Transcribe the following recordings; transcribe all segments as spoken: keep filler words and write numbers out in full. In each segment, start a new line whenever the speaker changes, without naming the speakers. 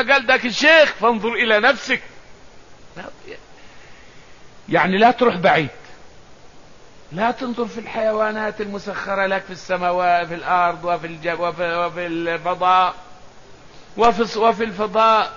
ما قال ذاك الشيخ فانظر الى نفسك. يعني لا تروح بعيد، لا تنظر في الحيوانات المسخرة لك في السماوات في الارض وفي الجب وفي, وفي الفضاء وفي, وفي الفضاء.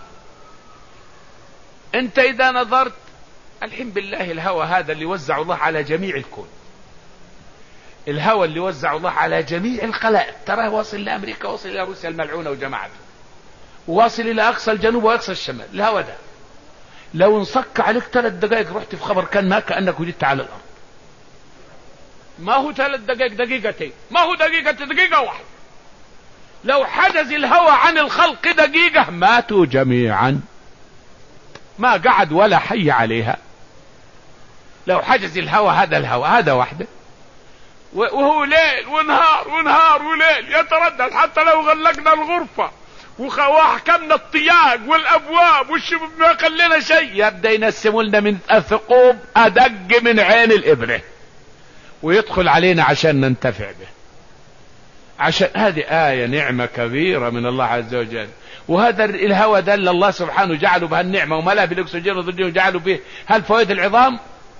انت اذا نظرت الحين بالله الهوى هذا اللي وزع الله على جميع الكون، الهوى اللي وزع الله على جميع الخلائق، تراه واصل لامريكا، واصل الى روسيا الملعونة وجماعته، وواصل الى اقصى الجنوب واقصى الشمال. الهوى ده لو انصك عليك ثلاث دقائق رحت في خبر كان ما كأنك وجدت على الارض. ما هو ثلاث دقائق، دقيقتين، ما هو دقيقة، دقيقة واحدة. لو حجز الهوى عن الخلق دقيقة ماتوا جميعا، ما قعد ولا حي عليها. لو حجز الهوى هذا الهوى هذا وحده، وهو ليل ونهار ونهار وليل يتردد، حتى لو غلقنا الغرفة وحكمنا الطياق والابواب والشباب ما خلينا شيء، يبدأ ينسموا لنا من الثقوب ادق من عين الابرة ويدخل علينا عشان ننتفع به. عشان هذه آية نعمة كبيرة من الله عز وجل. وهذا الهوى ده اللي الله سبحانه جعله بهالنعمة وملأ بالاكسجين والهيدروجين وجعله به هالفوائد العظام،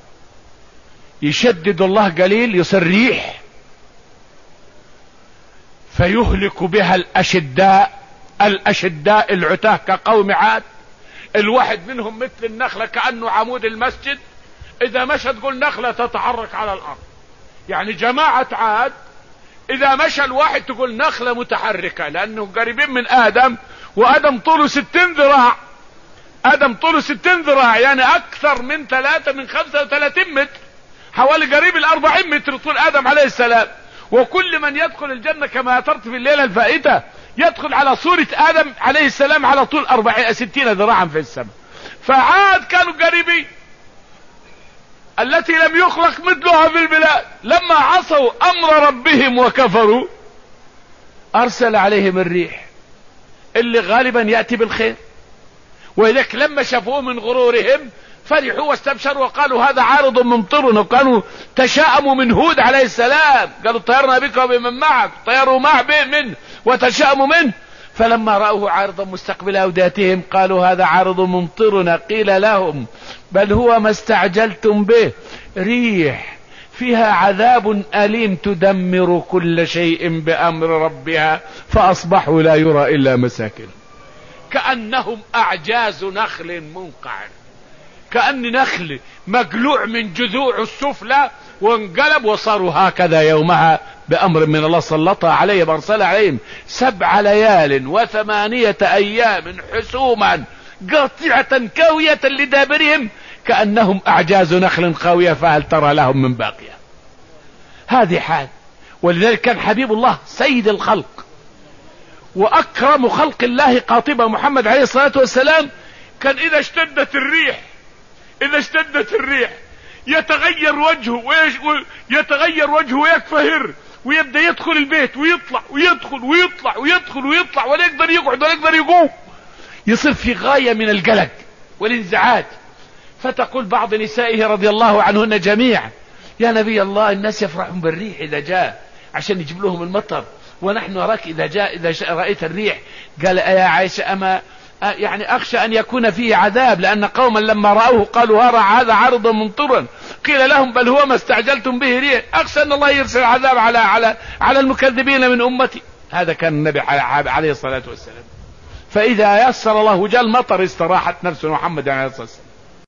يشدد الله قليل يصير ريح فيهلك بها الأشداء الأشداء العتاه كقوم عاد. الواحد منهم مثل النخلة كأنه عمود المسجد، إذا مشى تقول نخلة تتحرك على الأرض. يعني جماعة عاد إذا مشى الواحد تقول نخلة متحركة، لأنه قريبين من آدم، وآدم طوله ستين ذراع، آدم طوله ستين ذراع، يعني أكثر من ثلاثة من خمسة وثلاثين متر، حوالي قريب الأربعين متر طول آدم عليه السلام. وكل من يدخل الجنة كما أثرت في الليلة الفائتة يدخل على صورة آدم عليه السلام على طول أربعين ستين ذراعا في السماء. فعاد كانوا قريبين التي لم يخلق مثلها في البلاد. لما عصوا أمر ربهم وكفروا أرسل عليهم الريح اللي غالبا يأتي بالخير، وإذاك لما شافوه من غرورهم فرحوا واستبشروا وقالوا هذا عارض ممطرنا، وكانوا تشاءموا من هود عليه السلام، قالوا طيرنا بك وبمن معك، طيروا معه منه وتشاءموا منه. فلما رأوه عارضا مستقبل أوديتهم قالوا هذا عارض ممطرنا، قيل لهم بل هو ما استعجلتم به ريح فيها عذاب أليم تدمر كل شيء بأمر ربها فأصبحوا لا يرى إلا مساكن كأنهم أعجاز نخل منقعر، كأن نخل مقلوع من جذوع السفلى وانقلب وصاروا هكذا يومها بأمر من الله. سلطها عليهم أرسل عليهم سبع ليال وثمانية أيام حسوما قاطعة كاوية لدابرهم كأنهم أعجاز نخل خاوية فهل ترى لهم من باقية. هذه حال. ولذلك كان حبيب الله سيد الخلق وأكرم خلق الله قاطبة محمد عليه الصلاة والسلام، كان إذا اشتدت الريح إذا اشتدت الريح يتغير وجهه ويتغير وجهه ويكفهر ويبدأ يدخل البيت ويطلع ويدخل ويطلع ويدخل ويطلع ولا يقدر يقعد ولا يقدر يقوم، يصير في غاية من القلق والانزعاج. فتقول بعض نسائه رضي الله عنهن جميعا يا نبي الله الناس يفرحون بالريح إذا جاء عشان يجيب لهم المطر، ونحن نراك إذا جاء إذا رأيت الريح. قال يا عائشة أما يعني أخشى أن يكون فيه عذاب، لأن قوما لما رأوه قالوا هذا عرض ممطرا، قيل لهم بل هو ما استعجلتم به ريح، أخشى أن الله يرسل عذاب على على على المكذبين من أمتي. هذا كان النبي عليه الصلاة والسلام. فإذا يسر الله جاء المطر استراحت نفس محمد عليه الصلاة والسلام.